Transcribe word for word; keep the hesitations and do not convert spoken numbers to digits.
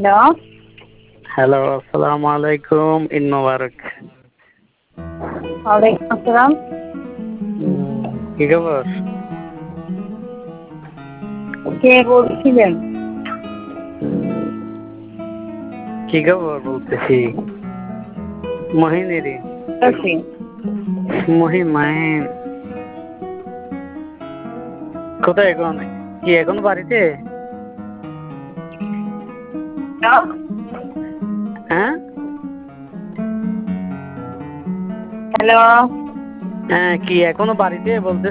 Hello hello, আসসালামু আলাইকুম। ঈদ মোবারক। ওয়ালাইকুম আসসালাম। উম কি খবর? কে বলছিলেন? উম কি খবর বলতেছি? মহিনেরই। আছি। মহিন, মাহিন। কোথায় এখন? কি এখনো বাড়িতে? হ্যালো হ্যাঁ? হ্যালো হ্যাঁ, কি এখনো বাড়িতে বলতে